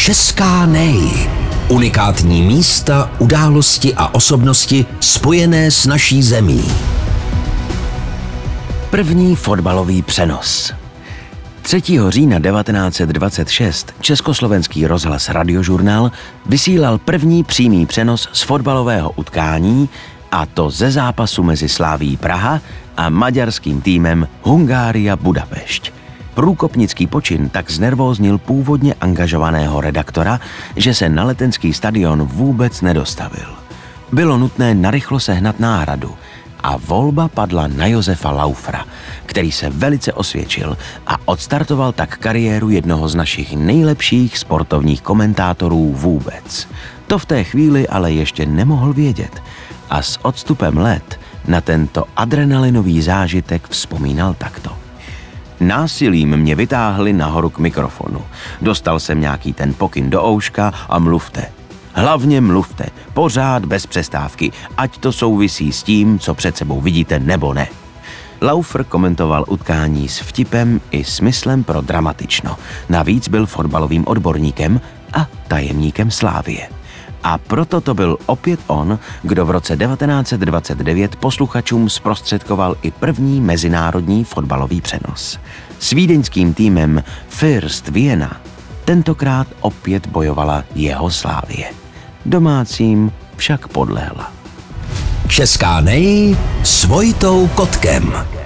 Česká nej. Unikátní místa, události a osobnosti spojené s naší zemí. První fotbalový přenos. 3. října 1926 Československý rozhlas Radiožurnál vysílal první přímý přenos z fotbalového utkání, a to ze zápasu mezi Slavií Praha a maďarským týmem Hungária Budapešť. Průkopnický počin tak znervóznil původně angažovaného redaktora, že se na letenský stadion vůbec nedostavil. Bylo nutné narychlo sehnat náhradu a volba padla na Josefa Laufra, který se velice osvědčil a odstartoval tak kariéru jednoho z našich nejlepších sportovních komentátorů vůbec. To v té chvíli ale ještě nemohl vědět a s odstupem let na tento adrenalinový zážitek vzpomínal takto. Násilím mě vytáhli nahoru k mikrofonu. Dostal jsem nějaký ten pokyn do ouška a mluvte. Hlavně mluvte, pořád bez přestávky, ať to souvisí s tím, co před sebou vidíte nebo ne. Laufer komentoval utkání s vtipem i smyslem pro dramatično. Navíc byl fotbalovým odborníkem a tajemníkem Slavie. A proto to byl opět on, kdo v roce 1929 posluchačům zprostředkoval i první mezinárodní fotbalový přenos. S vídeňským týmem First Vienna tentokrát opět bojovala jeho Slavie. Domácím však podlehla. Česká nej s Vojtou Kotkem.